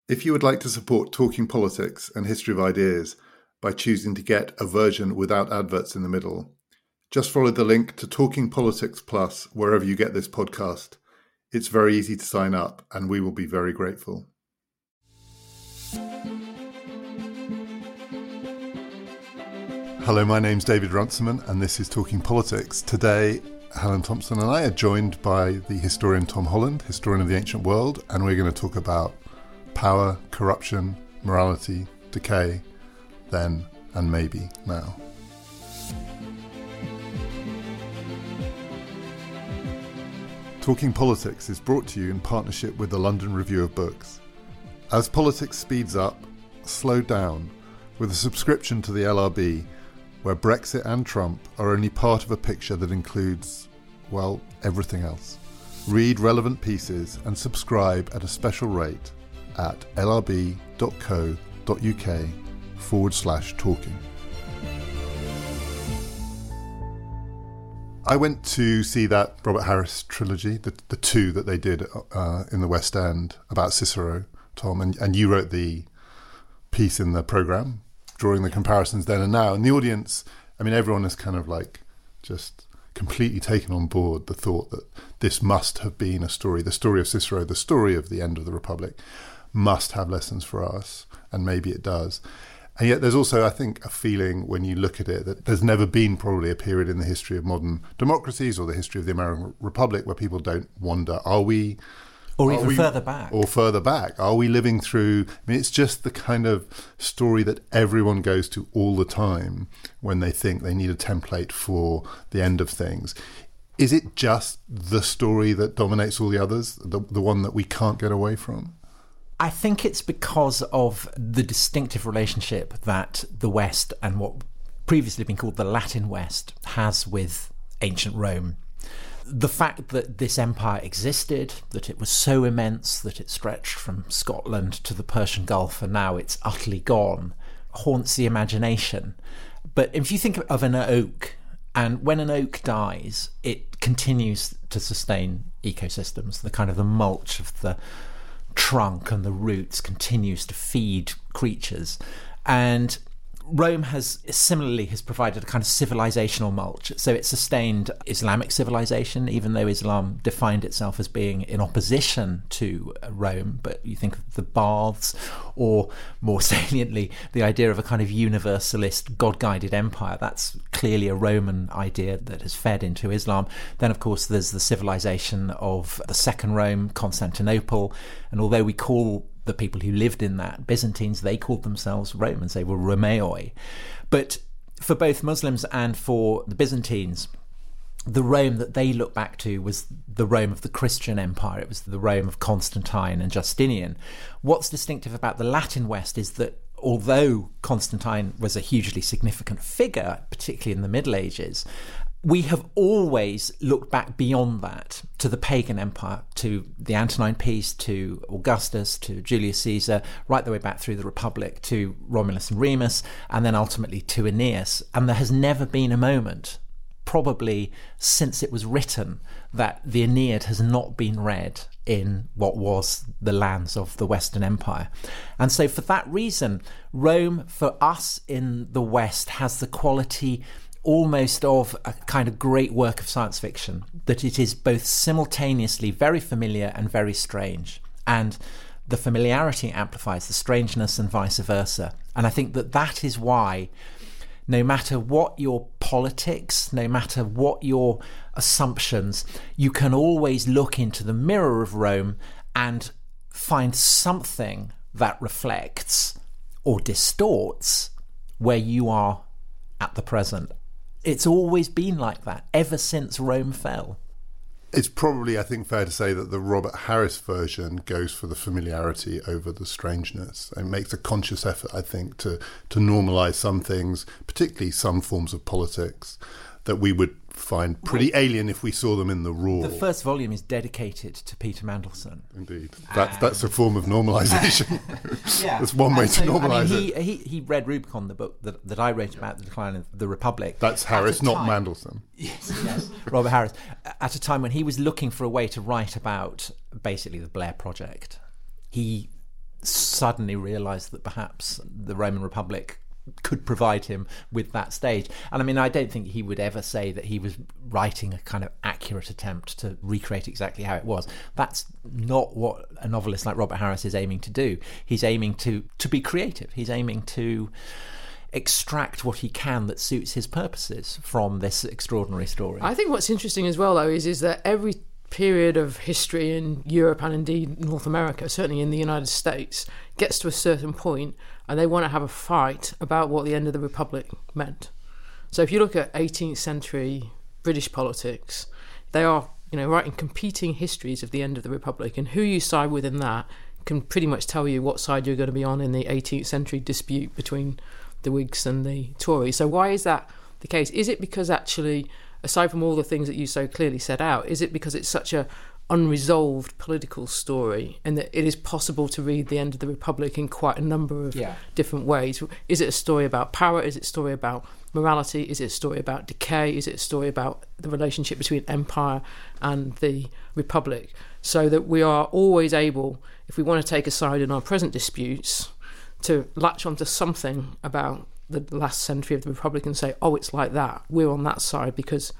If you would like to support Talking Politics and History of Ideas by choosing to get a version without adverts in the middle, just follow the link to Talking Politics Plus wherever you get this podcast. It's very easy to sign up, and we will be very grateful. Hello, my name's David Runciman, and this is Talking Politics. Today, Helen Thompson and I are joined by the historian Tom Holland, historian of the ancient world, and we're going to talk about power, corruption, morality, decay, then and maybe now. Talking Politics is brought to you in partnership with the London Review of Books. As politics speeds up, slow down with a subscription to the LRB, where Brexit and Trump are only part of a picture that includes, well, everything else. Read relevant pieces and subscribe at a special rate at lrb.co.uk/talking. I went to see that Robert Harris trilogy, the two that they did in the West End about Cicero, Tom, and you wrote the piece in the programme, drawing the comparisons then and now. And the audience, I mean, everyone is kind of like just completely taken on board the thought that this must have been a story. The story of Cicero, the story of the end of the Republic, must have lessons for us, and maybe it does. And yet there's also, I think, a feeling when you look at it that there's never been probably a period in the history of modern democracies or the history of the American Republic where people don't wonder, further back. Or further back. Are we living through... I mean, it's just the kind of story that everyone goes to all the time when they think they need a template for the end of things. Is it just the story that dominates all the others, the one that we can't get away from? I think it's because of the distinctive relationship that the West and what previously been called the Latin West has with ancient Rome. The fact that this empire existed, that it was so immense that it stretched from Scotland to the Persian Gulf and now it's utterly gone, haunts the imagination. But if you think of an oak, and when an oak dies, it continues to sustain ecosystems. The kind of the mulch of the trunk and the roots continues to feed creatures. And Rome has provided a kind of civilizational mulch. So it sustained Islamic civilization, even though Islam defined itself as being in opposition to Rome. But you think of the baths, or more saliently, the idea of a kind of universalist, God-guided empire. That's clearly a Roman idea that has fed into Islam. Then, of course, there's the civilization of the Second Rome, Constantinople. And although we call the people who lived in that Byzantines, they called themselves Romans. They were Romaoi. But for both Muslims and for the Byzantines, the Rome that they look back to was the Rome of the Christian Empire. It was the Rome of Constantine and Justinian. What's distinctive about the Latin West is that although Constantine was a hugely significant figure, particularly in the Middle Ages, we have always looked back beyond that to the pagan empire, to the Antonine Peace, to Augustus, to Julius Caesar, right the way back through the Republic to Romulus and Remus, and then ultimately to Aeneas. And there has never been a moment, probably since it was written, that the Aeneid has not been read in what was the lands of the Western Empire. And so for that reason, Rome, for us in the West, has the quality almost of a kind of great work of science fiction, that it is both simultaneously very familiar and very strange. And the familiarity amplifies the strangeness and vice versa. And I think that is why, no matter what your politics, no matter what your assumptions, you can always look into the mirror of Rome and find something that reflects or distorts where you are at the present. It's always been like that, ever since Rome fell. It's probably, I think, fair to say that the Robert Harris version goes for the familiarity over the strangeness. It makes a conscious effort, I think, to normalise some things, particularly some forms of politics, that we would find pretty alien if we saw them in the raw. The first volume is dedicated to Peter Mandelson. Indeed. That's a form of normalisation. Yeah. That's one way to normalise it. He read Rubicon, the book that I wrote about the decline of the Republic. That's Harris, not Mandelson. Yes, Robert Harris. At a time when he was looking for a way to write about basically the Blair Project. He suddenly realised that perhaps the Roman Republic could provide him with that stage. And I mean, I don't think he would ever say that he was writing a kind of accurate attempt to recreate exactly how it was. That's not what a novelist like Robert Harris is aiming to do. He's aiming to be creative. He's aiming to extract what he can that suits his purposes from this extraordinary story. I think what's interesting as well, though, is that every period of history in Europe and indeed North America, certainly in the United States, gets to a certain point and they want to have a fight about what the end of the Republic meant. So if you look at 18th century British politics, they are, writing competing histories of the end of the Republic, and who you side with in that can pretty much tell you what side you're going to be on in the 18th century dispute between the Whigs and the Tories. So why is that the case? Is it because actually, aside from all the things that you so clearly set out, is it because it's such a unresolved political story and that it is possible to read the end of the Republic in quite a number of different ways? Is it a story about power? Is it a story about morality? Is it a story about decay? Is it a story about the relationship between empire and the Republic? So that we are always able, if we want to take a side in our present disputes, to latch onto something about the last century of the Republic and say, oh, it's like that. We're on that side because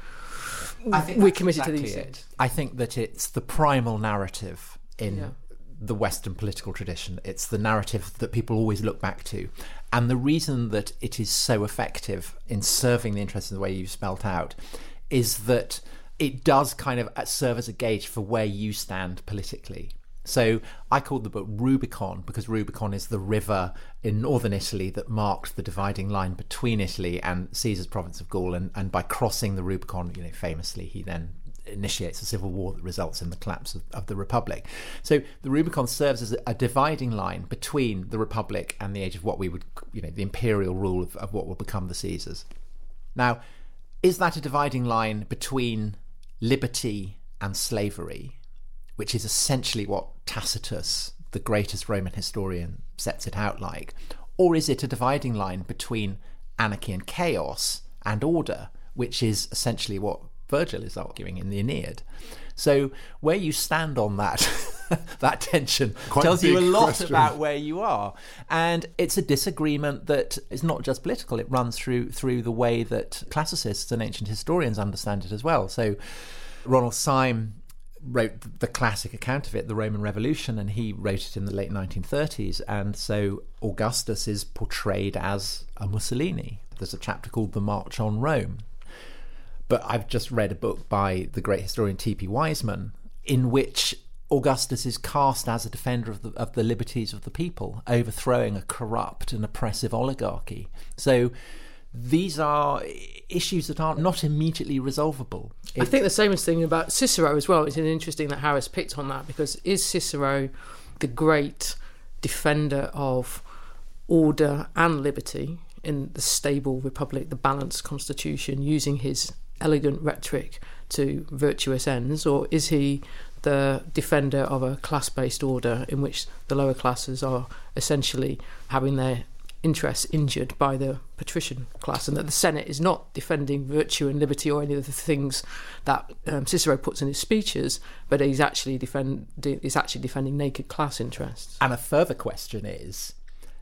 we're committed to these things. I think that it's the primal narrative in the Western political tradition. It's the narrative that people always look back to. And the reason that it is so effective in serving the interests in the way you've spelt out is that it does kind of serve as a gauge for where you stand politically. So I called the book Rubicon because Rubicon is the river in northern Italy that marked the dividing line between Italy and Caesar's province of Gaul. And by crossing the Rubicon, famously, he then initiates a civil war that results in the collapse of the Republic. So the Rubicon serves as a dividing line between the Republic and the age of what we would, the imperial rule of what will become the Caesars. Now, is that a dividing line between liberty and slavery, which is essentially what Tacitus, the greatest Roman historian, sets it out like? Or is it a dividing line between anarchy and chaos and order, which is essentially what Virgil is arguing in the Aeneid? So where you stand on that that tension tells you a lot about where you are. And it's a disagreement that is not just political, it runs through the way that classicists and ancient historians understand it as well. So Ronald Syme wrote the classic account of it, the Roman Revolution, and he wrote it in the late 1930s. And so Augustus is portrayed as a Mussolini. There's a chapter called The March on Rome. But I've just read a book by the great historian T.P. Wiseman in which Augustus is cast as a defender of the liberties of the people, overthrowing a corrupt and oppressive oligarchy. So these are issues that are not immediately resolvable. I think the same thing about Cicero as well. It's interesting that Harris picked on that, because is Cicero the great defender of order and liberty in the stable republic, the balanced constitution, using his elegant rhetoric to virtuous ends, or is he the defender of a class-based order in which the lower classes are essentially having their interests injured by the patrician class, and that the Senate is not defending virtue and liberty or any of the things that Cicero puts in his speeches, but he's actually defending naked class interests. And a further question is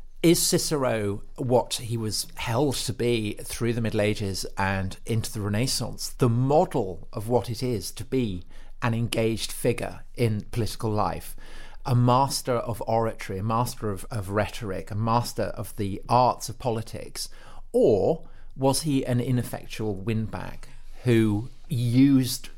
Cicero what he was held to be through the Middle Ages and into the Renaissance, the model of what it is to be an engaged figure in political life, a master of oratory, a master of rhetoric, a master of the arts of politics? Or was he an ineffectual windbag who used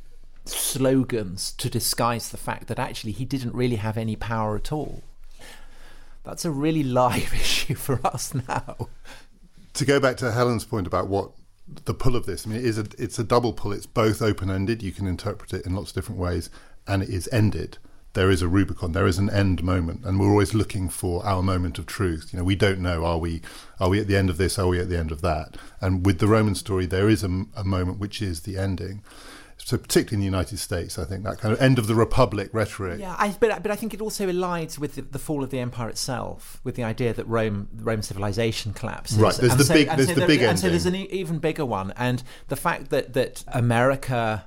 slogans to disguise the fact that actually he didn't really have any power at all? That's a really live issue for us now. To go back to Helen's point about what the pull of this, I mean, it's a double pull. It's both open-ended, you can interpret it in lots of different ways, and it is ended. There is a Rubicon, there is an end moment, and we're always looking for our moment of truth. We don't know, are we at the end of this, are we at the end of that? And with the Roman story, there is a moment which is the ending. So particularly in the United States, I think that kind of end of the Republic rhetoric. Yeah, but I think it also aligns with the fall of the empire itself, with the idea that Roman civilization collapses. Right, there's the big ending. And so there's an even bigger one. And the fact that America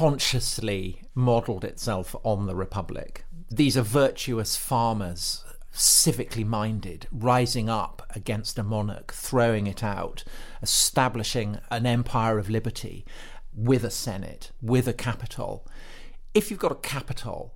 consciously modelled itself on the Republic. These are virtuous farmers civically minded, rising up against a monarch, throwing it out, establishing an empire of liberty with a Senate, with a capital. If you've got a capital,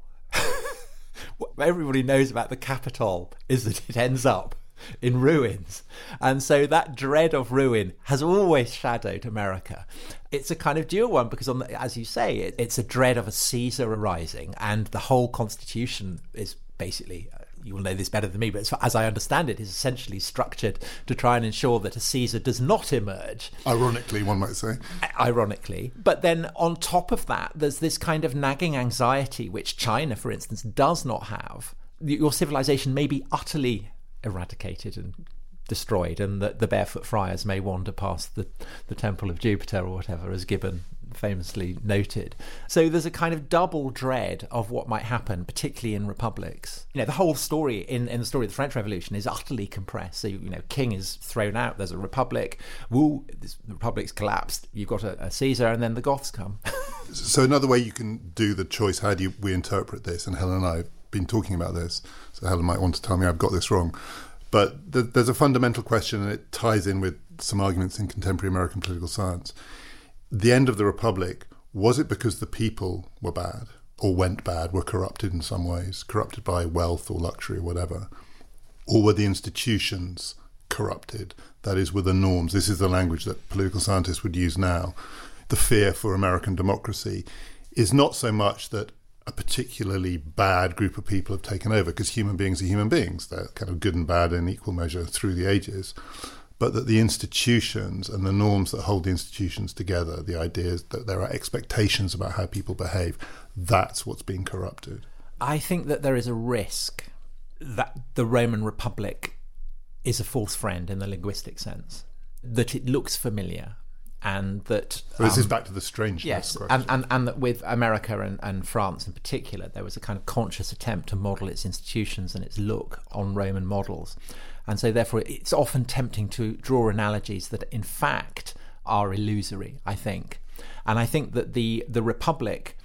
what everybody knows about the capital is that it ends up in ruins. And so that dread of ruin has always shadowed America. It's a kind of dual one because, as you say, it's a dread of a Caesar arising, and the whole constitution is basically, you will know this better than me, but as I understand it, is essentially structured to try and ensure that a Caesar does not emerge. Ironically, one might say. Ironically. But then on top of that, there's this kind of nagging anxiety, which China, for instance, does not have. Your civilization may be utterly eradicated and destroyed, and that the barefoot friars may wander past the temple of Jupiter or whatever, as Gibbon famously noted. So there's a kind of double dread of what might happen, particularly in republics. The whole story in the story of the French Revolution is utterly compressed. So king is thrown out, there's a republic, the republic's collapsed, you've got a Caesar, and then the Goths come. So another way you can do the choice, how do we interpret this, and Helen and I have been talking about this, so Helen might want to tell me I've got this wrong, but there's a fundamental question, and it ties in with some arguments in contemporary American political science. The end of the Republic, was it because the people were bad, or went bad, were corrupted in some ways, corrupted by wealth or luxury or whatever, or were the institutions corrupted, that is, were the norms? This is the language that political scientists would use now. The fear for American democracy is not so much that a particularly bad group of people have taken over, because human beings are human beings. They're kind of good and bad in equal measure through the ages. But that the institutions and the norms that hold the institutions together, the ideas that there are expectations about how people behave, that's what's being corrupted. I think that there is a risk that the Roman Republic is a false friend in the linguistic sense, that it looks familiar. And that this is back to the strangeness question. And that with America and France in particular, there was a kind of conscious attempt to model its institutions and its look on Roman models. And so therefore it's often tempting to draw analogies that in fact are illusory, I think. And I think that the Republic,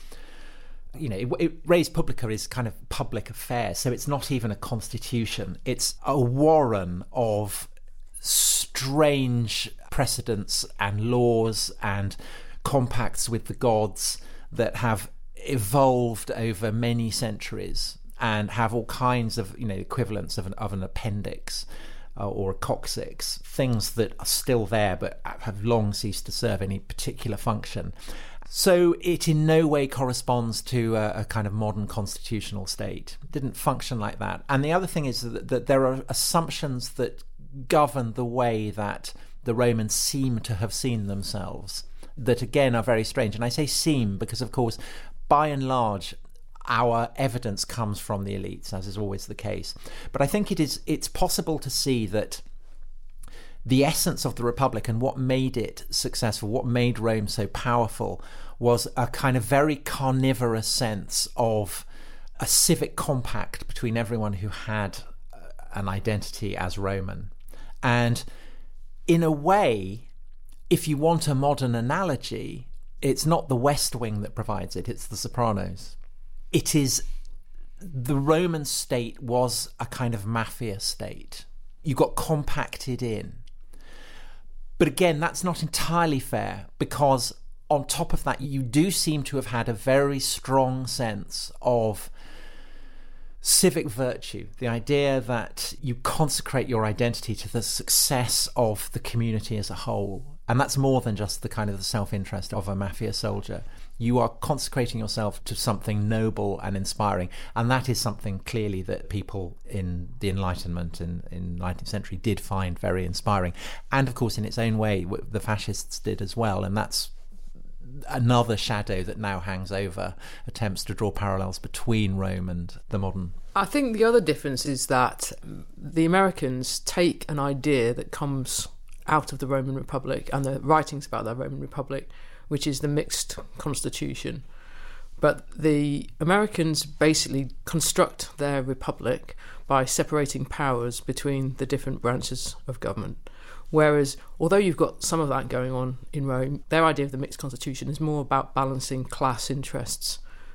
res publica is kind of public affairs, so it's not even a constitution. It's a warren of strange precedents and laws and compacts with the gods that have evolved over many centuries and have all kinds of equivalents of an appendix or a coccyx, things that are still there but have long ceased to serve any particular function. So it in no way corresponds to a kind of modern constitutional state. It didn't function like that. And the other thing is that there are assumptions that govern the way that the Romans seem to have seen themselves, that again are very strange. And I say seem because, of course, by and large, our evidence comes from the elites, as is always the case. But I think it's possible to see that the essence of the Republic and what made it successful, what made Rome so powerful, was a kind of very carnivorous sense of a civic compact between everyone who had an identity as Roman. And in a way, if you want a modern analogy, it's not the West Wing that provides it, it's the Sopranos. It is, the Roman state was a kind of mafia state. You got compacted in. But again, that's not entirely fair, because on top of that, you do seem to have had a very strong sense of civic virtue, the idea that you consecrate your identity to the success of the community as a whole. And that's more than just the kind of the self-interest of a mafia soldier. You are consecrating yourself to something noble and inspiring. And that is something clearly that people in the Enlightenment in the 19th century did find very inspiring. And of course, in its own way, the fascists did as well. And that's another shadow that now hangs over attempts to draw parallels between Rome and the modern. I think the other difference is that the Americans take an idea that comes out of the Roman Republic and the writings about the Roman Republic, which is the mixed constitution. But the Americans basically construct their republic by separating powers between the different branches of government. Whereas, although you've got some of that going on in Rome, their idea of the mixed constitution is more about balancing class interests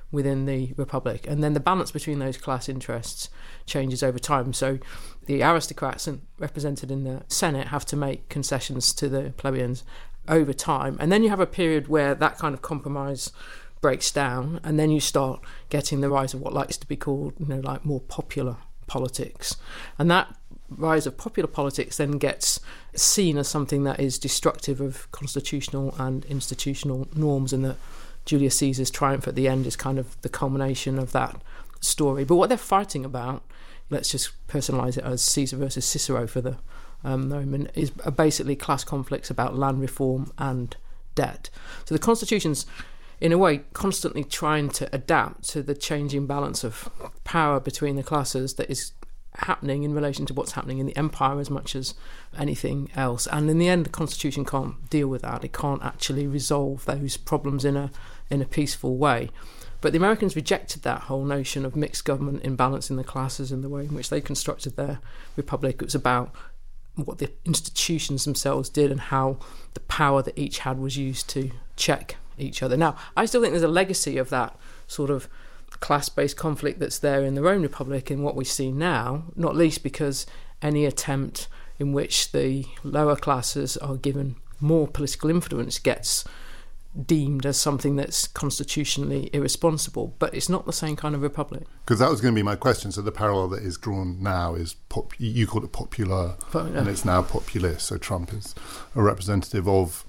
within the Republic. And then the balance between those class interests changes over time. So the aristocrats represented in the Senate have to make concessions to the plebeians over time. And then you have a period where that kind of compromise breaks down, and then you start getting the rise of what likes to be called, like more popular politics. And that rise of popular politics then gets seen as something that is destructive of constitutional and institutional norms, and that Julius Caesar's triumph at the end is kind of the culmination of that story. But what they're fighting about, let's just personalise it as Caesar versus Cicero for the moment, is basically class conflicts about land reform and debt. So the constitution's, in a way, constantly trying to adapt to the changing balance of power between the classes that is happening in relation to what's happening in the empire as much as anything else. And in the end, the constitution can't deal with that. It can't actually resolve those problems in a peaceful way. But the Americans rejected that whole notion of mixed government imbalance in the classes in the way in which they constructed their republic. It was about what the institutions themselves did and how the power that each had was used to check each other. Now, I still think there's a legacy of that sort of class-based conflict that's there in the Roman Republic in what we see now, not least because any attempt in which the lower classes are given more political influence gets deemed as something that's constitutionally irresponsible. But it's not the same kind of republic. Because that was going to be my question. So the parallel that is drawn now is, you called it popular, and it's now populist. So Trump is a representative of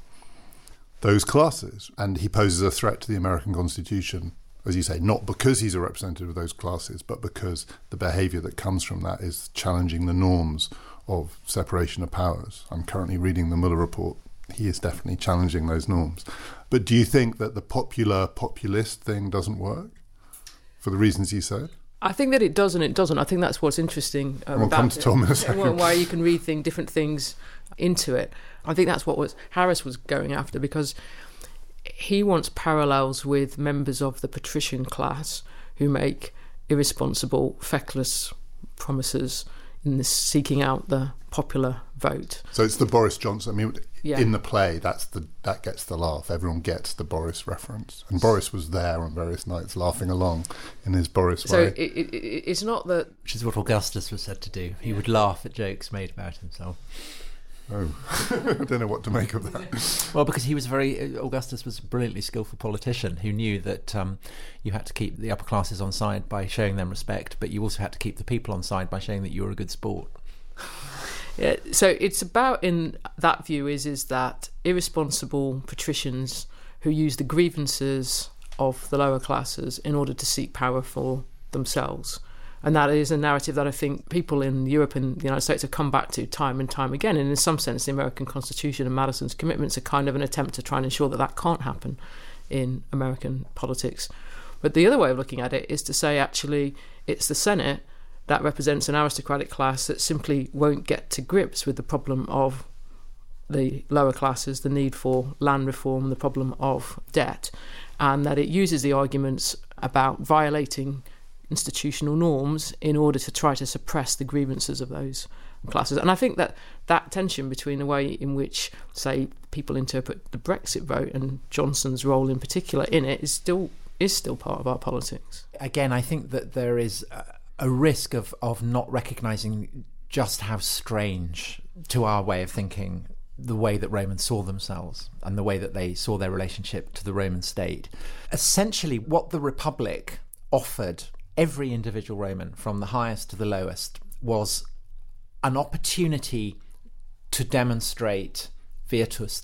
those classes, and he poses a threat to the American Constitution, as you say, not because he's a representative of those classes, but because the behaviour that comes from that is challenging the norms of separation of powers. I'm currently reading the Mueller report. He is definitely challenging those norms. But do you think that the populist thing doesn't work for the reasons you said? I think that it does and it doesn't. I think that's what's interesting we'll about come to Tom in a second. Why you can read different things into it. I think that's what Harris was going after, because he wants parallels with members of the patrician class who make irresponsible, feckless promises in this seeking out the popular vote. So it's the Boris Johnson. I mean, yeah. In the play, that gets the laugh. Everyone gets the Boris reference, and Boris was there on various nights, laughing along in his Boris way. So it's not that, which is what Augustus was said to do. He would laugh at jokes made about himself. Oh, I don't know what to make of that. Well, because Augustus was a brilliantly skillful politician who knew that you had to keep the upper classes on side by showing them respect, but you also had to keep the people on side by showing that you were a good sport. Yeah, so it's about, in that view, is that irresponsible patricians who use the grievances of the lower classes in order to seek power for themselves. And that is a narrative that I think people in Europe and the United States have come back to time and time again. And in some sense, the American Constitution and Madison's commitments are kind of an attempt to try and ensure that can't happen in American politics. But the other way of looking at it is to say, actually, it's the Senate that represents an aristocratic class that simply won't get to grips with the problem of the lower classes, the need for land reform, the problem of debt, and that it uses the arguments about violating institutional norms in order to try to suppress the grievances of those classes. And I think that tension between the way in which, say, people interpret the Brexit vote and Johnson's role in particular in it is still part of our politics. Again, I think that there is a risk of not recognising just how strange, to our way of thinking, the way that Romans saw themselves and the way that they saw their relationship to the Roman state. Essentially, what the Republic offered every individual Roman, from the highest to the lowest, was an opportunity to demonstrate virtus,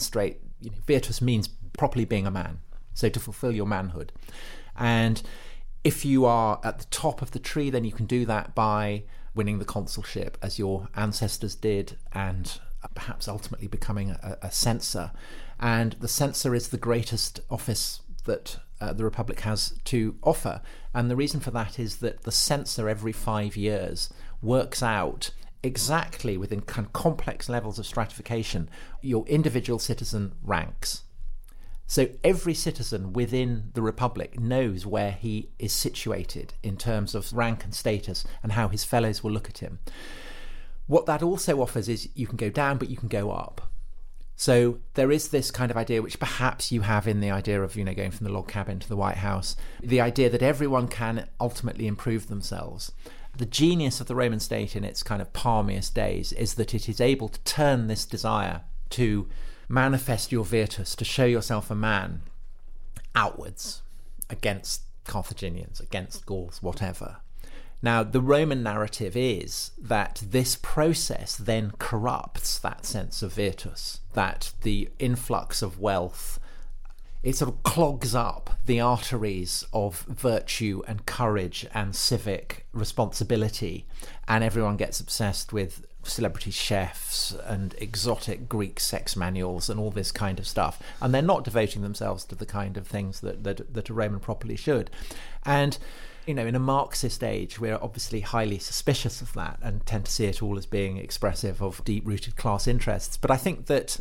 virtus means properly being a man, so to fulfill your manhood. And if you are at the top of the tree, then you can do that by winning the consulship, as your ancestors did, and perhaps ultimately becoming a censor. And the censor is the greatest office that the Republic has to offer. And the reason for that is that the censor every 5 years works out exactly, within kind of complex levels of stratification, your individual citizen ranks. So every citizen within the Republic knows where he is situated in terms of rank and status and how his fellows will look at him. What that also offers is you can go down, but you can go up. So there is this kind of idea, which perhaps you have in the idea of, going from the log cabin to the White House, the idea that everyone can ultimately improve themselves. The genius of the Roman state in its kind of palmiest days is that it is able to turn this desire to manifest your virtus, to show yourself a man, outwards, against Carthaginians, against Gauls, whatever. Now, the Roman narrative is that this process then corrupts that sense of virtus, that the influx of wealth, it sort of clogs up the arteries of virtue and courage and civic responsibility, and everyone gets obsessed with celebrity chefs and exotic Greek sex manuals and all this kind of stuff, and they're not devoting themselves to the kind of things that a Roman properly should. And in a Marxist age, we're obviously highly suspicious of that and tend to see it all as being expressive of deep-rooted class interests. But I think that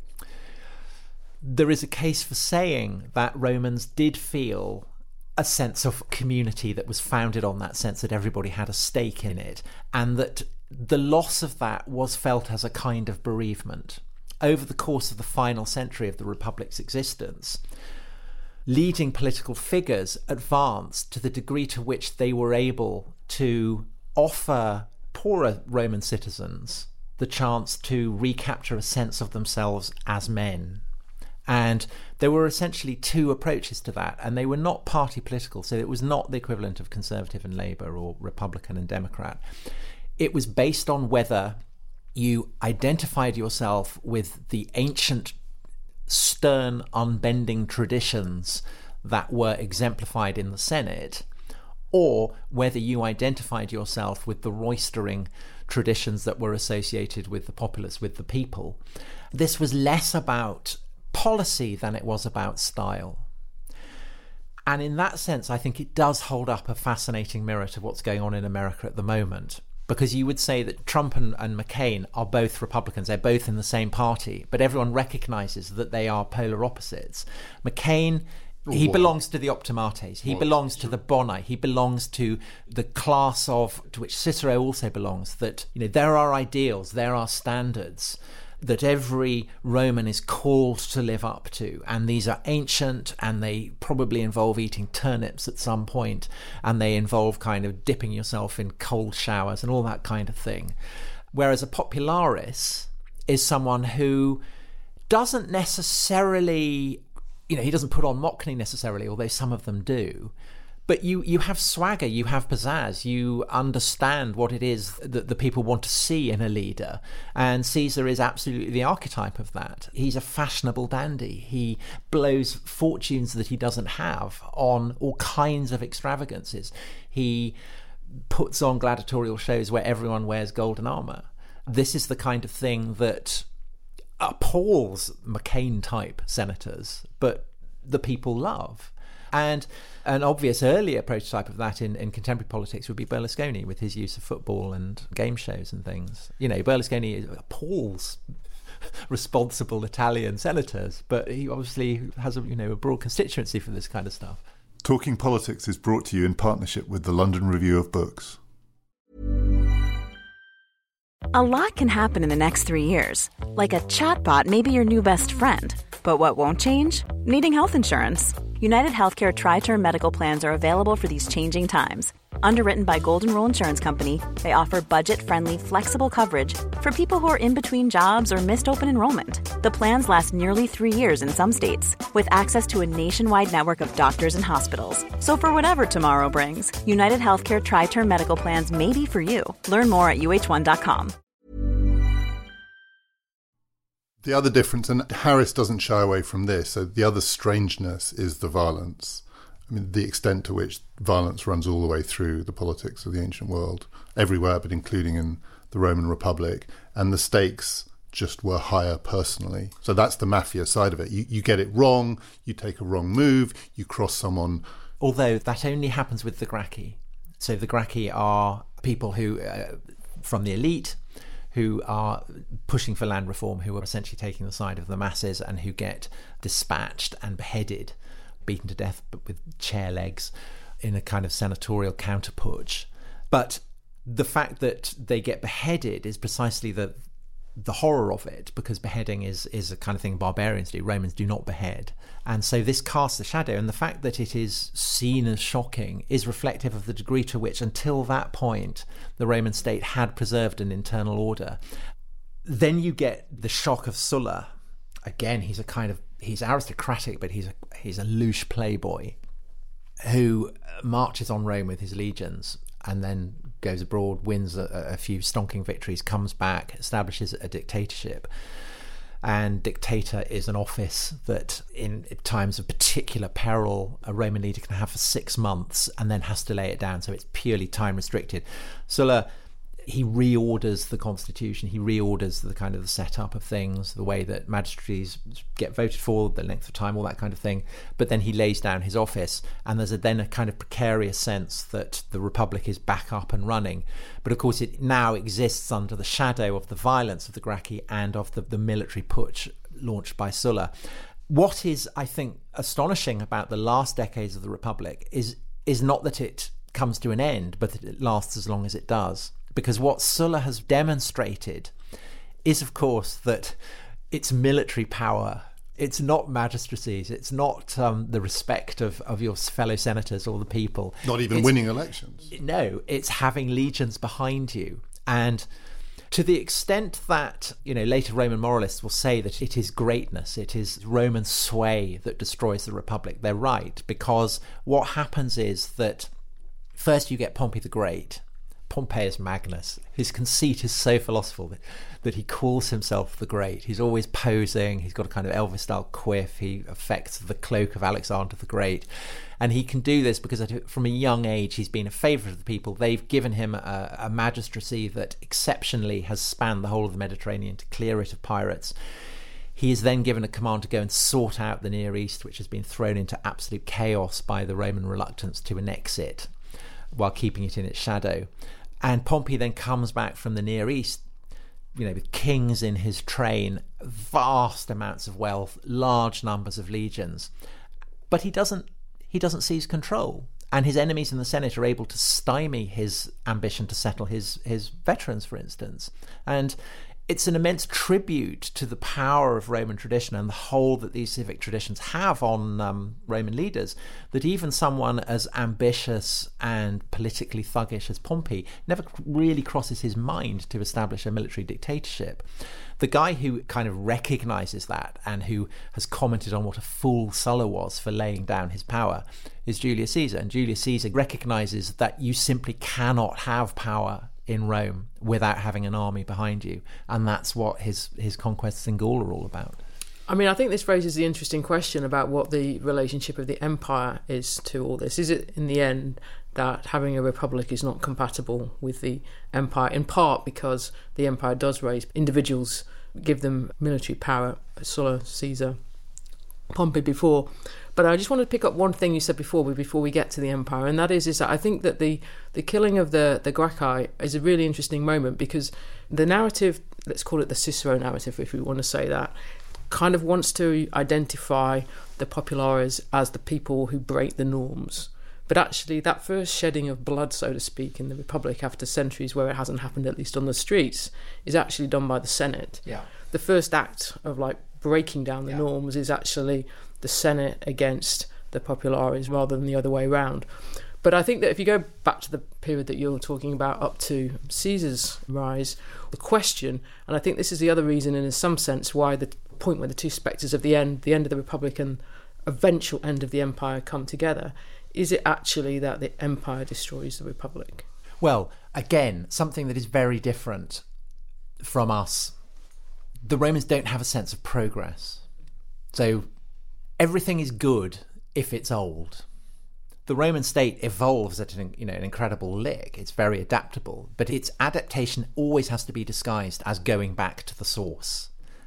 there is a case for saying that Romans did feel a sense of community that was founded on that sense that everybody had a stake in it, and that the loss of that was felt as a kind of bereavement. Over the course of the final century of the Republic's existence, leading political figures advanced to the degree to which they were able to offer poorer Roman citizens the chance to recapture a sense of themselves as men. And there were essentially two approaches to that, and they were not party political, so it was not the equivalent of Conservative and Labour or Republican and Democrat. It was based on whether you identified yourself with the ancient, stern, unbending traditions that were exemplified in the Senate, or whether you identified yourself with the roistering traditions that were associated with the populace, with the people. This was less about policy than it was about style. And in that sense, I think it does hold up a fascinating mirror to what's going on in America at the moment. Because you would say that Trump and McCain are both Republicans, they're both in the same party, but everyone recognises that they are polar opposites. McCain, he belongs to the optimates, he belongs to the boni, he belongs to the class to which Cicero also belongs, that there are ideals, there are standards that every Roman is called to live up to, and these are ancient, and they probably involve eating turnips at some point, and they involve kind of dipping yourself in cold showers and all that kind of thing. Whereas a popularis is someone who doesn't necessarily, he doesn't put on mockney necessarily, although some of them do. But you have swagger, you have pizzazz, you understand what it is that the people want to see in a leader. And Caesar is absolutely the archetype of that. He's a fashionable dandy. He blows fortunes that he doesn't have on all kinds of extravagances. He puts on gladiatorial shows where everyone wears golden armour. This is the kind of thing that appalls McCain-type senators, but the people love. And an obvious earlier prototype of that in contemporary politics would be Berlusconi, with his use of football and game shows and things. Berlusconi appalls responsible Italian senators, but he obviously has a broad constituency for this kind of stuff. Talking Politics is brought to you in partnership with the London Review of Books. A lot can happen in the next 3 years. Like a chatbot may be your new best friend. But what won't change? Needing health insurance. United Healthcare Tri-Term Medical Plans are available for these changing times. Underwritten by Golden Rule Insurance Company, they offer budget-friendly, flexible coverage for people who are in between jobs or missed open enrollment. The plans last nearly 3 years in some states, with access to a nationwide network of doctors and hospitals. So for whatever tomorrow brings, United Healthcare Tri-Term Medical Plans may be for you. Learn more at uh1.com. The other difference, and Harris doesn't shy away from this, so the other strangeness is the violence. I mean, the extent to which violence runs all the way through the politics of the ancient world, everywhere, but including in the Roman Republic. And the stakes just were higher personally. So that's the mafia side of it. You get it wrong, you take a wrong move, you cross someone. Although that only happens with the Gracchi. So the Gracchi are people who, from the elite, who are pushing for land reform, who are essentially taking the side of the masses and who get dispatched and beheaded, beaten to death but with chair legs in a kind of senatorial counterputsch. But the fact that they get beheaded is precisely the the horror of it, because beheading is a kind of thing barbarians do. Romans do not behead. And so this casts a shadow, and the fact that it is seen as shocking is reflective of the degree to which, until that point, the Roman state had preserved an internal order. Then you get the shock of Sulla. Again, he's aristocratic, but he's a louche playboy who marches on Rome with his legions and then goes abroad, wins a few stonking victories, comes back, establishes a dictatorship. And dictator is an office that in times of particular peril a Roman leader can have for 6 months and then has to lay it down, so it's purely time restricted. Sulla, he reorders the constitution, he reorders the kind of the setup of things, the way that magistrates get voted for, the length of time, all that kind of thing. But then he lays down his office, and there's then a kind of precarious sense that the Republic is back up and running. But of course it now exists under the shadow of the violence of the Gracchi and of the military putsch launched by Sulla. What is, I think, astonishing about the last decades of the Republic is not that it comes to an end, but that it lasts as long as it does. Because what Sulla has demonstrated is, of course, that it's military power. It's not magistracies. It's not the respect of your fellow senators or the people. Not even winning elections. No, it's having legions behind you. And to the extent that, later Roman moralists will say that it is greatness, it is Roman sway that destroys the Republic, they're right. Because what happens is that first you get Pompey the Great, Pompeius Magnus. His conceit is so philosophical that he calls himself the Great. He's always posing. He's got a kind of Elvis-style quiff. He affects the cloak of Alexander the Great. And he can do this because from a young age he's been a favourite of the people. They've given him a magistracy that exceptionally has spanned the whole of the Mediterranean to clear it of pirates. He is then given a command to go and sort out the Near East, which has been thrown into absolute chaos by the Roman reluctance to annex it while keeping it in its shadow. And Pompey then comes back from the Near East, with kings in his train, vast amounts of wealth, large numbers of legions. But he doesn't seize control. And his enemies in the Senate are able to stymie his ambition to settle his veterans, for instance. And it's an immense tribute to the power of Roman tradition and the hold that these civic traditions have on Roman leaders that even someone as ambitious and politically thuggish as Pompey never really crosses his mind to establish a military dictatorship. The guy who kind of recognises that and who has commented on what a fool Sulla was for laying down his power is Julius Caesar. And Julius Caesar recognises that you simply cannot have power in Rome without having an army behind you, and that's what his conquests in Gaul are all about. I mean, I think this raises the interesting question about what the relationship of the empire is to all this. Is it in the end that having a republic is not compatible with the empire, in part because the empire does raise individuals, give them military power, Sulla, Caesar, Pompey before. But I just want to pick up one thing you said before we get to the empire, and that is that I think that the killing of the Gracchi is a really interesting moment, because the narrative, let's call it the Cicero narrative if we want to say that, kind of wants to identify the populares as the people who break the norms. But actually that first shedding of blood, so to speak, in the Republic after centuries where it hasn't happened, at least on the streets, is actually done by the Senate. Yeah. The first act of breaking down the norms is actually the Senate against the populares rather than the other way around. But I think that if you go back to the period that you're talking about up to Caesar's rise, the question, and I think this is the other reason and in some sense why the point where the two spectres of the end of the Republic and eventual end of the Empire come together, is it actually that the Empire destroys the Republic? Well, again, something that is very different from us. The Romans don't have a sense of progress. So everything is good if it's old. The Roman state evolves at an incredible lick. It's very adaptable, but its adaptation always has to be disguised as going back to the source.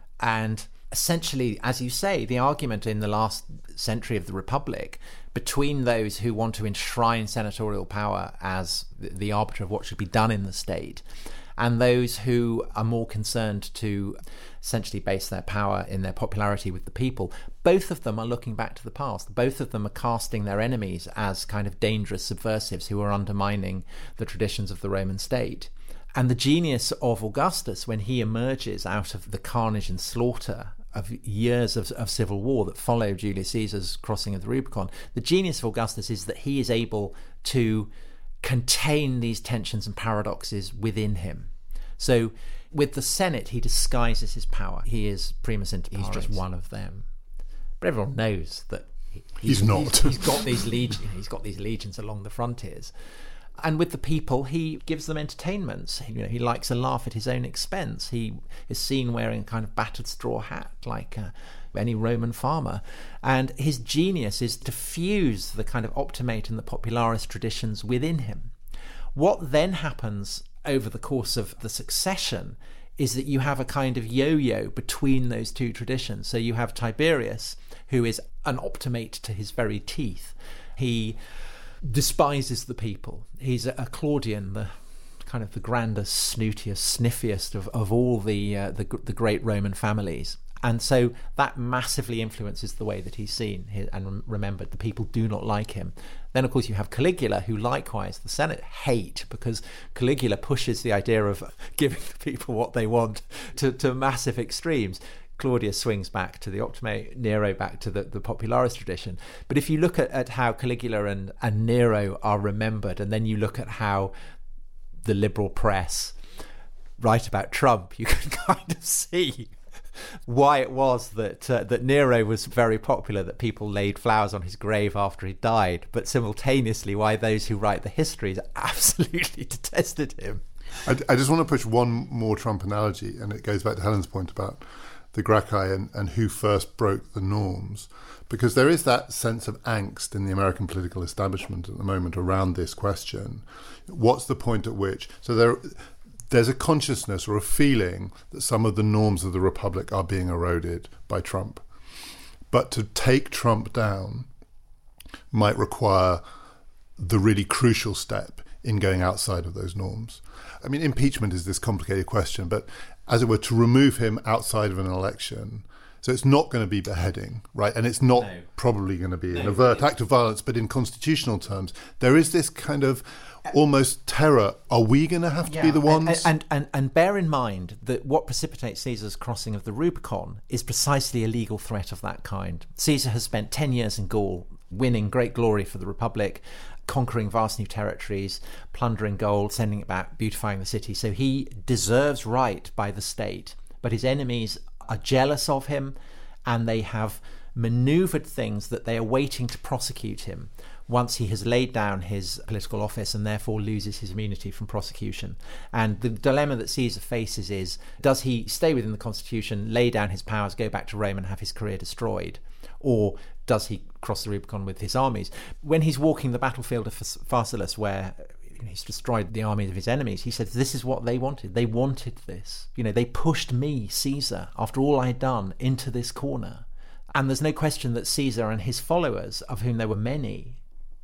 And essentially, as you say, the argument in the last century of the Republic between those who want to enshrine senatorial power as the arbiter of what should be done in the state and those who are more concerned to essentially base their power in their popularity with the people, both of them are looking back to the past. Both of them are casting their enemies as kind of dangerous subversives who are undermining the traditions of the Roman state. And the genius of Augustus, when he emerges out of the carnage and slaughter of years of civil war that followed Julius Caesar's crossing of the Rubicon, the genius of Augustus is that he is able to contain these tensions and paradoxes within him. So with the Senate, he disguises his power. He is primus inter pares. He's just one of them. But everyone knows that he's not. He's got these legions. He's got these legions along the frontiers. And with the people, he gives them entertainments. He likes a laugh at his own expense. He is seen wearing a kind of battered straw hat, like any Roman farmer. And his genius is to fuse the kind of optimate and the popularis traditions within him. What then happens over the course of the succession is that you have a kind of yo-yo between those two traditions. So you have Tiberius, who is an optimate to his very teeth. He despises the people. He's a Claudian, the kind of the grandest, snootiest, sniffiest of all the great Roman families. And so that massively influences the way that he's seen and remembered. The people do not like him. Then, of course, you have Caligula, who likewise the Senate hate, because Caligula pushes the idea of giving the people what they want to massive extremes. Claudius swings back to the optimate, Nero back to the popularis tradition. But if you look at how Caligula and Nero are remembered, and then you look at how the liberal press write about Trump, you can kind of see why it was that Nero was very popular, that people laid flowers on his grave after he died, but simultaneously why those who write the histories absolutely detested him. I just want to push one more Trump analogy, and it goes back to Helen's point about the Gracchi and who first broke the norms, because there is that sense of angst in the American political establishment at the moment around this question. What's the point at which... So there's a consciousness or a feeling that some of the norms of the Republic are being eroded by Trump. But to take Trump down might require the really crucial step in going outside of those norms. I mean, impeachment is this complicated question, but as it were, to remove him outside of an election. So it's not going to be beheading, right? And it's not probably going to be an overt act of violence, but in constitutional terms, there is this kind of almost terror. Are we going to have to be the ones? And bear in mind that what precipitates Caesar's crossing of the Rubicon is precisely a legal threat of that kind. Caesar has spent 10 years in Gaul, winning great glory for the Republic, conquering vast new territories, plundering gold, sending it back, beautifying the city. So he deserves right by the state, but his enemies are jealous of him, and they have manoeuvred things that they are waiting to prosecute him once he has laid down his political office and therefore loses his immunity from prosecution. And the dilemma that Caesar faces is, does he stay within the constitution, lay down his powers, go back to Rome and have his career destroyed? Or does he cross the Rubicon with his armies? When he's walking the battlefield of Pharsalus, where he's destroyed the armies of his enemies, he says, this is what they wanted. They wanted this. They pushed me, Caesar, after all I'd done, into this corner. And there's no question that Caesar and his followers, of whom there were many,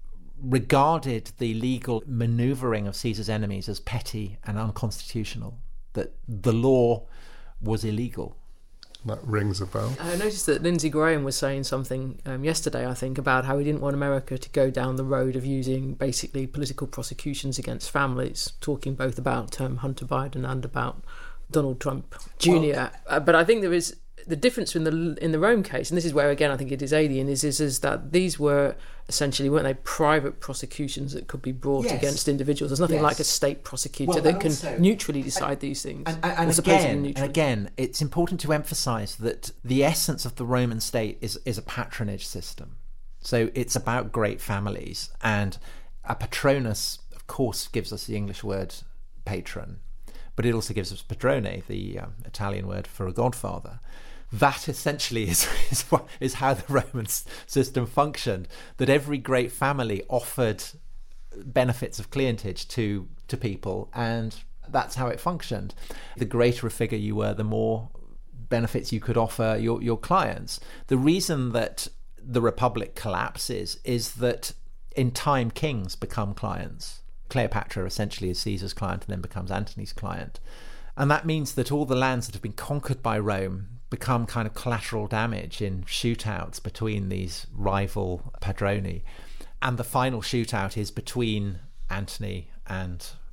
regarded the legal manoeuvring of Caesar's enemies as petty and unconstitutional, that the law was illegal. That rings a bell. I noticed that Lindsey Graham was saying something yesterday, I think, about how he didn't want America to go down the road of using basically political prosecutions against families, talking both about Hunter Biden and about Donald Trump Jr. But I think there is the difference in the Rome case, and this is where again I think it is alien, is that these were essentially, weren't they, private prosecutions that could be brought against individuals. There's nothing like a state prosecutor that can neutrally decide these things. And again, it's important to emphasise that the essence of the Roman state is a patronage system. So it's about great families, and a patronus, of course, gives us the English word patron, but it also gives us padrone, the Italian word for a godfather. That essentially is how the Roman system functioned, that every great family offered benefits of clientage to people, and that's how it functioned. The greater a figure you were, the more benefits you could offer your clients. The reason that the Republic collapses is that in time kings become clients. Cleopatra essentially is Caesar's client and then becomes Antony's client. And that means that all the lands that have been conquered by Rome become kind of collateral damage in shootouts between these rival padroni. And the final shootout is between Antony and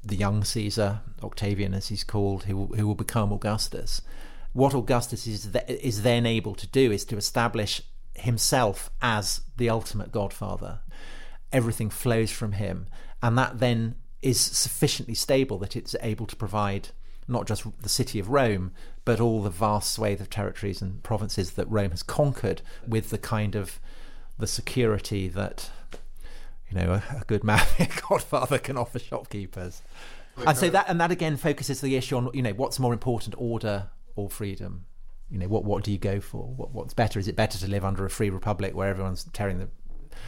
the young Caesar, Octavian as he's called, who will become Augustus. What Augustus is then able to do is to establish himself as the ultimate godfather. Everything flows from him, and that then is sufficiently stable that it's able to provide not just the city of Rome, but all the vast swathe of territories and provinces that Rome has conquered with the kind of the security that, you know, a good mafia godfather can offer shopkeepers. And so that again focuses the issue on, you know, what's more important, order or freedom? You know, what do you go for? What's better? Is it better to live under a free republic where everyone's tearing the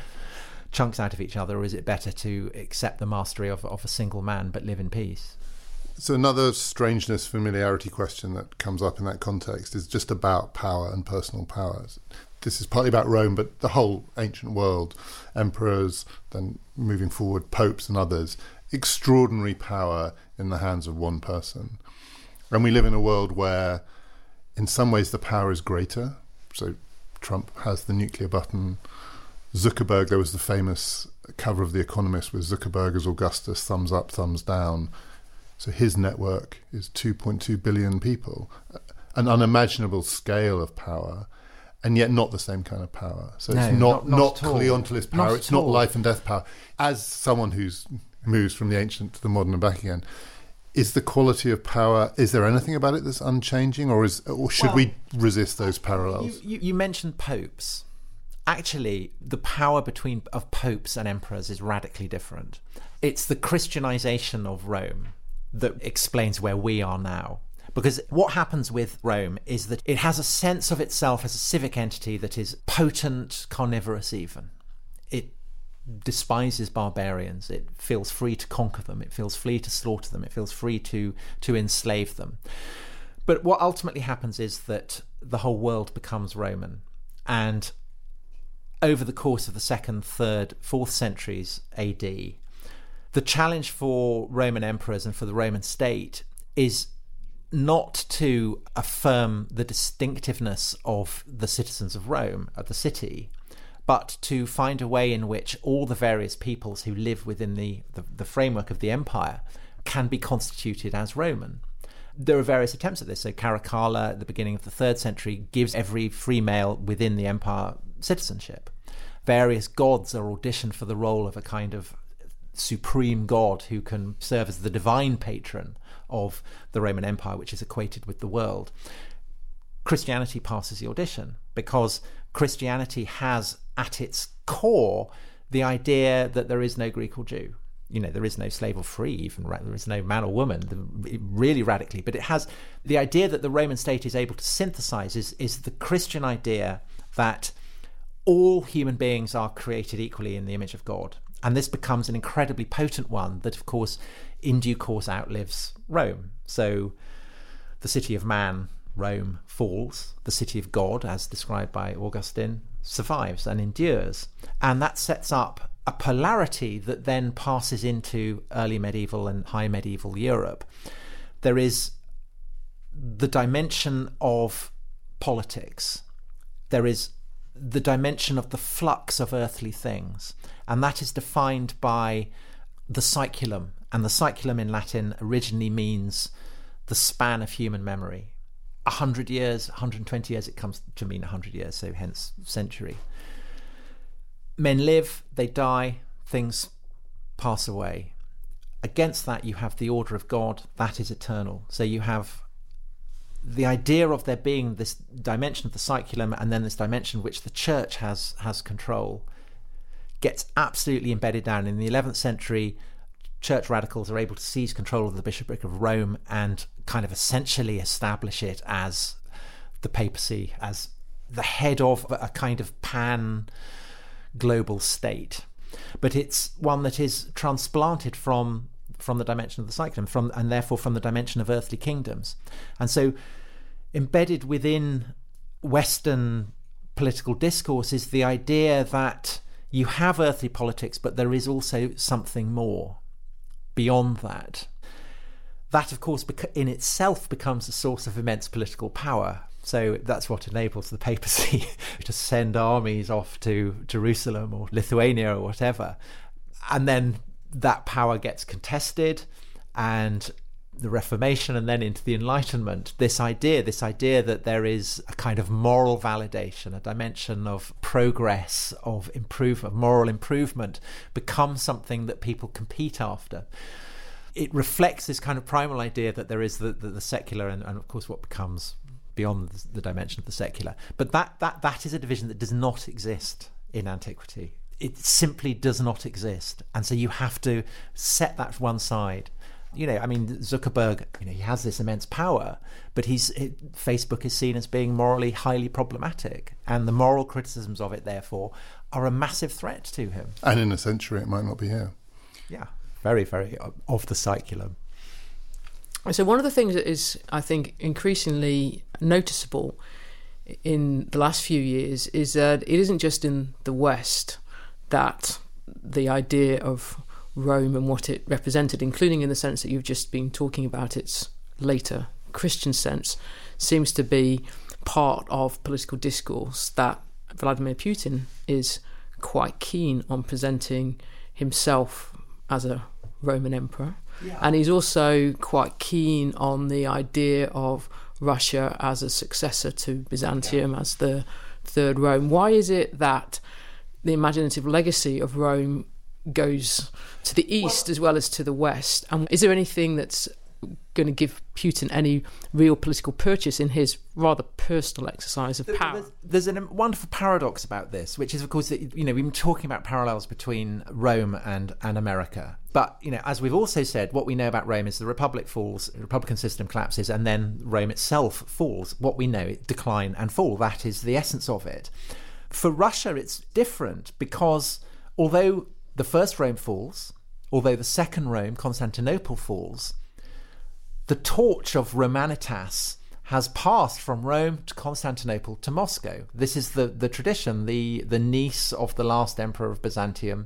chunks out of each other, or is it better to accept the mastery of a single man but live in peace? So another strangeness, familiarity question that comes up in that context is just about power and personal powers. This is partly about Rome, but the whole ancient world, emperors, then moving forward, popes and others, extraordinary power in the hands of one person. And we live in a world where in some ways the power is greater. So Trump has the nuclear button. Zuckerberg, there was the famous cover of The Economist with Zuckerberg as Augustus, thumbs up, thumbs down. So his network is 2.2 billion people, an unimaginable scale of power, and yet not the same kind of power. So it's not Cleontilis power, it's not life and death power. As someone who's moves from the ancient to the modern and back again, is the quality of power, is there anything about it that's unchanging, or should we resist those parallels? You mentioned popes. Actually, the power of popes and emperors is radically different. It's the Christianization of Rome that explains where we are now. Because what happens with Rome is that it has a sense of itself as a civic entity that is potent, carnivorous even. It despises barbarians. It feels free to conquer them. It feels free to slaughter them. It feels free to enslave them. But what ultimately happens is that the whole world becomes Roman. And over the course of the 2nd, 3rd, 4th centuries AD, the challenge for Roman emperors and for the Roman state is not to affirm the distinctiveness of the citizens of Rome, of the city, but to find a way in which all the various peoples who live within the framework of the empire can be constituted as Roman. There are various attempts at this. So Caracalla, at the beginning of the 3rd century, gives every free male within the empire citizenship. Various gods are auditioned for the role of a kind of supreme god who can serve as the divine patron of the Roman Empire, which is equated with the world. Christianity passes the audition because Christianity has at its core the idea that there is no Greek or Jew. You know, there is no slave or free, even, right? There is no man or woman, really radically. But it has the idea that the Roman state is able to synthesize is the Christian idea that all human beings are created equally in the image of God. And this becomes an incredibly potent one that, of course, in due course outlives Rome. So the city of man, Rome, falls. The city of God, as described by Augustine, survives and endures. And that sets up a polarity that then passes into early medieval and high medieval Europe. There is the dimension of politics. There is the dimension of the flux of earthly things, and that is defined by the saeculum. And the saeculum in Latin originally means the span of human memory. 100 years, 120 years, it comes to mean 100 years, so hence century. Men live, they die, things pass away. Against that, you have the order of God, that is eternal. So you have the idea of there being this dimension of the saeculum and then this dimension which the church has control gets absolutely embedded down. In the 11th century, church radicals are able to seize control of the bishopric of Rome and kind of essentially establish it as the papacy, as the head of a kind of pan-global state. But it's one that is transplanted from the dimension of the saeculum, and therefore from the dimension of earthly kingdoms. And so embedded within Western political discourse is the idea that you have earthly politics, but there is also something more beyond that. That, of course, in itself becomes a source of immense political power. So that's what enables the papacy to send armies off to Jerusalem or Lithuania or whatever. And then that power gets contested, and the Reformation, and then into the Enlightenment, this idea that there is a kind of moral validation, a dimension of progress, of improvement, moral improvement, becomes something that people compete after. It reflects this kind of primal idea that there is the secular and of course what becomes beyond the dimension of the secular. But that is a division that does not exist in antiquity. It simply does not exist. And so you have to set that to one side. Zuckerberg, he has this immense power, but Facebook is seen as being morally highly problematic, and the moral criticisms of it, therefore, are a massive threat to him. And in a century, it might not be here. Yeah, very, very of the secular. So one of the things that is, I think, increasingly noticeable in the last few years is that it isn't just in the West that the idea of Rome and what it represented, including in the sense that you've just been talking about its later Christian sense, seems to be part of political discourse, that Vladimir Putin is quite keen on presenting himself as a Roman emperor. Yeah. And he's also quite keen on the idea of Russia as a successor to Byzantium, as the third Rome. Why is it that the imaginative legacy of Rome goes to the east as well as to the west? And is there anything that's going to give Putin any real political purchase in his rather personal exercise of power? There's a wonderful paradox about this, which is, of course, that we've been talking about parallels between Rome and America. But as we've also said, what we know about Rome is the Republic falls, the Republican system collapses, and then Rome itself falls. What we know, it decline and fall. That is the essence of it. For Russia, it's different, because although the first Rome falls, although the second Rome, Constantinople, falls, the torch of Romanitas has passed from Rome to Constantinople to Moscow. This is the tradition. The niece of the last emperor of Byzantium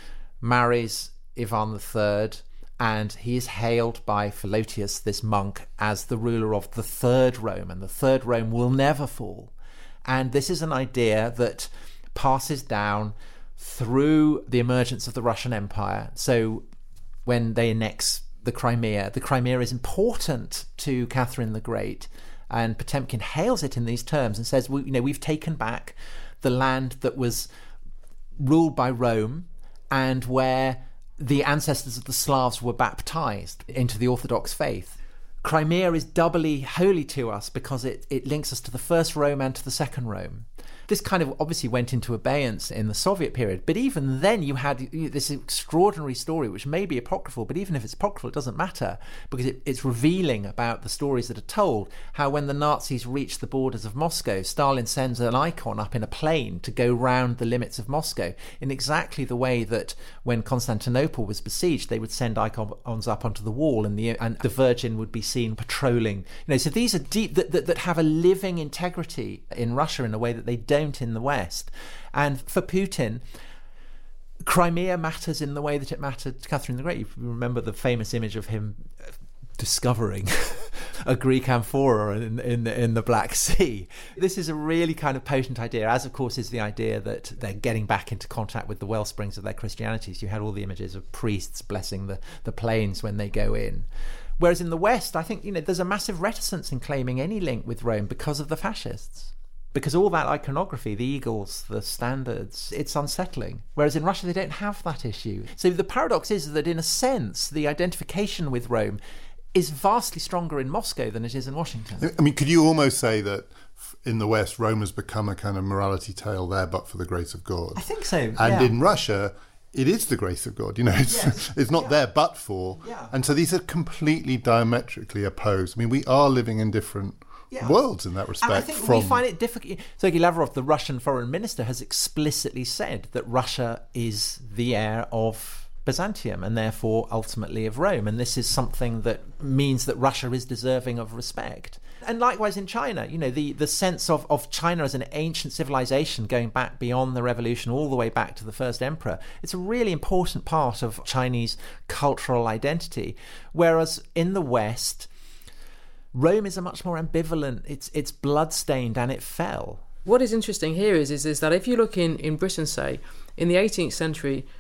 marries Ivan III, and he is hailed by Philotius, this monk, as the ruler of the third Rome, and the third Rome will never fall. And this is an idea that passes down through the emergence of the Russian Empire. So when they annex the Crimea is important to Catherine the Great, and Potemkin hails it in these terms and says, we've taken back the land that was ruled by Rome and where the ancestors of the Slavs were baptized into the Orthodox faith. Crimea is doubly holy to us because it links us to the first Rome and to the second Rome. This kind of obviously went into abeyance in the Soviet period, but even then you had this extraordinary story, which may be apocryphal, but even if it's apocryphal, it doesn't matter, because it's revealing about the stories that are told, how when the Nazis reached the borders of Moscow, Stalin sends an icon up in a plane to go round the limits of Moscow, in exactly the way that when Constantinople was besieged, they would send icons up onto the wall, and the Virgin would be seen patrolling. So these are deep, that have a living integrity in Russia in a way that they don't in the West. And for Putin, Crimea matters in the way that it mattered to Catherine the Great. You remember the famous image of him discovering a Greek amphora in the Black Sea. This is a really kind of potent idea, as of course is the idea that they're getting back into contact with the well springs of their Christianity. So you had all the images of priests blessing the plains when they go in. Whereas in the West, I think there's a massive reticence in claiming any link with Rome because of the fascists. Because all that iconography, the eagles, the standards, it's unsettling. Whereas in Russia, they don't have that issue. So the paradox is that in a sense, the identification with Rome is vastly stronger in Moscow than it is in Washington. I mean, could you almost say that in the West, Rome has become a kind of morality tale there, but for the grace of God? I think so, And in Russia, it is the grace of God. It's not there but for. Yeah. And so these are completely diametrically opposed. I mean, we are living in different worlds in that respect. And I think we find it difficult. Sergei Lavrov, the Russian foreign minister, has explicitly said that Russia is the heir of Byzantium and therefore ultimately of Rome. And this is something that means that Russia is deserving of respect. And likewise in China, the sense of China as an ancient civilization going back beyond the revolution all the way back to the first emperor, it's a really important part of Chinese cultural identity. Whereas in the West, Rome is a much more ambivalent, it's blood-stained and it fell. What is interesting here is that if you look in Britain, say, in the 18th century,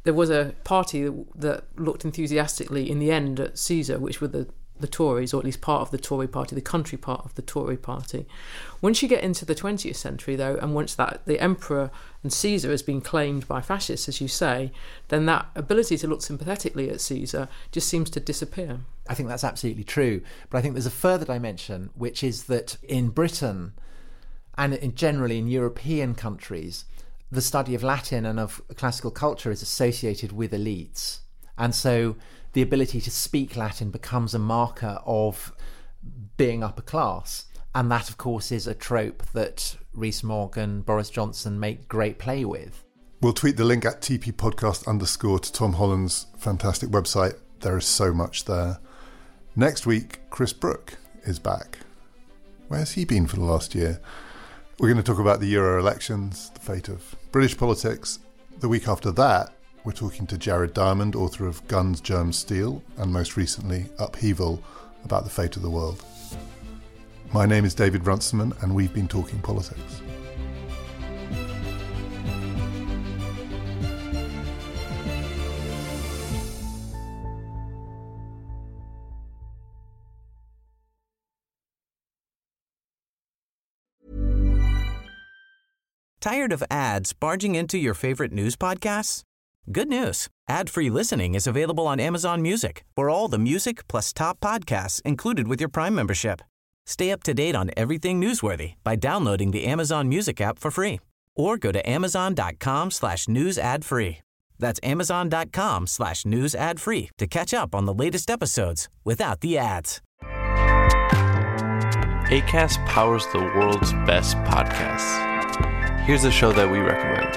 there was a party that looked enthusiastically in the end at Caesar, which were the Tories, or at least part of the Tory party, the country part of the Tory party. Once you get into the 20th century, though, and once that the emperor and Caesar has been claimed by fascists, as you say, then that ability to look sympathetically at Caesar just seems to disappear. I think that's absolutely true. But I think there's a further dimension, which is that in Britain and generally in European countries, the study of Latin and of classical culture is associated with elites. And so the ability to speak Latin becomes a marker of being upper class. And that, of course, is a trope that Rees-Mogg and Boris Johnson make great play with. We'll tweet the link at TPpodcast_ to Tom Holland's fantastic website. There is so much there. Next week, Chris Brooke is back. Where's he been for the last year? We're going to talk about the Euro elections, the fate of British politics. The week after that, we're talking to Jared Diamond, author of Guns, Germs, Steel, and most recently, Upheaval, about the fate of the world. My name is David Runciman, and we've been talking politics. Tired of ads barging into your favorite news podcasts? Good news. Ad-free listening is available on Amazon Music for all the music plus top podcasts included with your Prime membership. Stay up to date on everything newsworthy by downloading the Amazon Music app for free or go to amazon.com/news ad free. That's amazon.com/news ad free to catch up on the latest episodes without the ads. Acast powers the world's best podcasts. Here's a show that we recommend.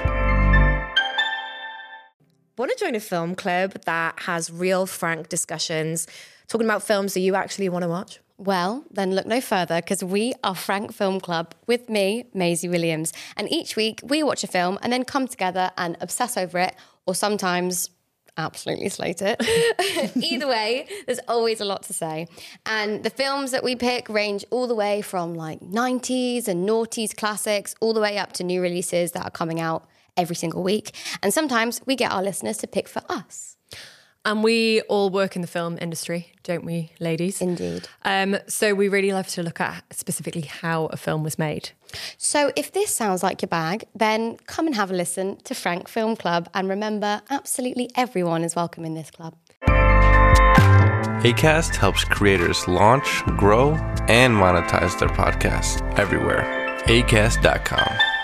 Want to join a film club that has real, frank discussions, talking about films that you actually want to watch? Well, then look no further, because we are Frank Film Club with me, Maisie Williams. And each week we watch a film and then come together and obsess over it, or sometimes absolutely slate it. Either way, there's always a lot to say. And the films that we pick range all the way from like 90s and noughties classics, all the way up to new releases that are coming out every single week. And sometimes we get our listeners to pick for us. And we all work in the film industry, don't we, ladies? Indeed. So we really love to look at specifically how a film was made. So if this sounds like your bag, then come and have a listen to Frank Film Club. And remember, absolutely everyone is welcome in this club. Acast helps creators launch, grow, and monetize their podcasts everywhere. Acast.com.